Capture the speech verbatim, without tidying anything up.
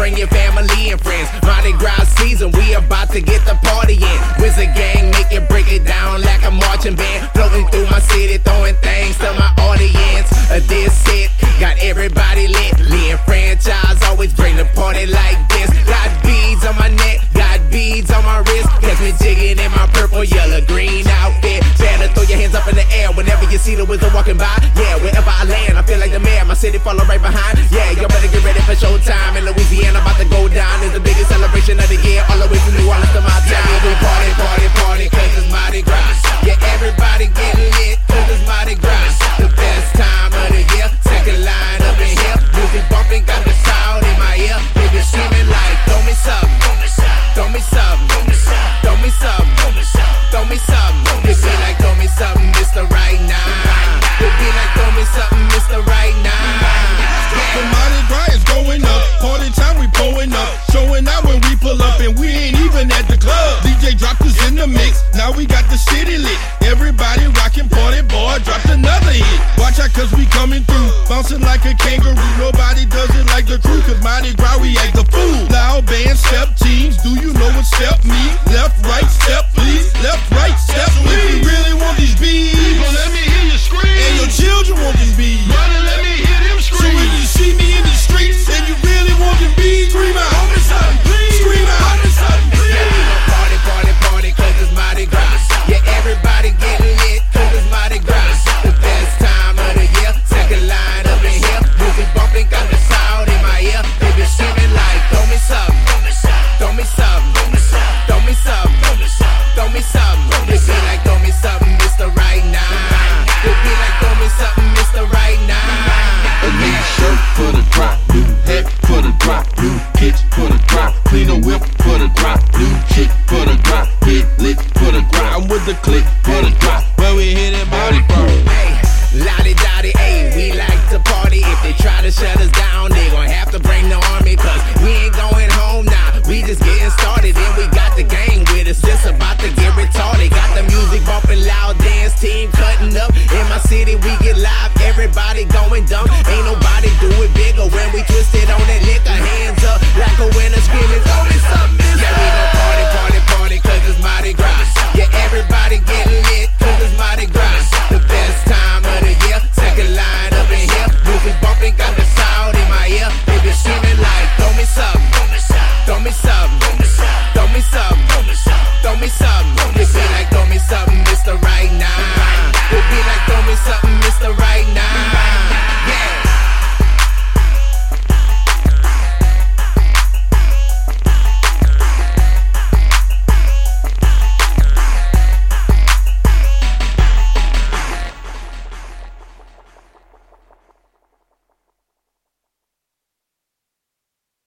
bring your family and friends. Mardi Gras season, we about to get the party in. Wizard gang, make it break it down like a marching band. Floating through my city, throwing things to my audience. A this set, got everybody lit. Lee and franchise always bring the party like this. Got beads on my neck, got beads on my wrist. Catch me jigging in my purple, yellow, green outfit. Better throw your hands up in the air whenever you see the wizard walking by. Yeah, wherever I land, I feel like the mayor. My city follow right behind. Yeah, y'all better get ready for showtime. In Louisiana, about to go down. It's the biggest celebration of the year. All the way from New Orleans to my town. We party, party, party, cause it's Mardi Gras. Yeah, everybody getting lit, cause it's Mardi Gras. The best time of the year. Second line up in here. Music bumping, got the sound in my ear. Niggas screaming like, throw me some, throw me some, throw me some, throw me some. It be like, throw me something, Mister Right Now. It be like, throw me something, Mister Right Now. The Mardi Gras is going up, party time we pulling up, showing out when we pull up and we ain't even at the club. D J dropped us in the mix, now we got the city lit. Everybody rockin', party boy dropped another hit. Watch out cause we coming through, bouncing like a kangaroo. Nobody does it like the crew, cause Mardi Gras we act the fool. Loud band, step teams, do you know what step mean? Left, right, step please, left, right, step please. If you really want these beats, well, let me hear you scream. And your children want these beats, brother, let me hear them scream. So when you see me in the streets and you really want the beat, scream out, hold me something, please. Scream out, hold me something, please. Yeah, we gon' party, party, party, cause it's Mardi Gras. Yeah, everybody getting lit, cause it's Mardi Gras. The best time of the year, second line up in here. Music bumping, got the sound in my ear. They be screaming like, throw me something, throw me something, throw me something, throw me something. They be like, throw me something, Mister Right Now. They be like, throw me something, Mister Right Now. A new shirt for the drop, new hat for the drop, new kicks for the drop, clean a whip for the drop, new chick for the drop, hit lit for the drop. I'm with the click for the drop. When we hit it, Mardi Gras. Hey, lottie-dottie, ayy, we like to party. If they try to shut us down, they gon' have to bring the army. Cause we ain't going home now, we just getting started. And we got the gang with us, just about to get retarded. Got the music bumping loud, dance team cutting up. In my city, we get live, everybody going dumb. Ain't nobody do it bigger when we twisted on that liquor. Hands up like a winner screaming, throw me something. Yeah, we gon' party, party, party, cause it's Mardi Gras. Yeah, everybody getting lit, cause it's Mardi Gras. The best time of the year, second line up in here. Music bumping, got the sound in my ear. They be screaming like, throw me something, throw me something, throw me something, throw me something, throw me something.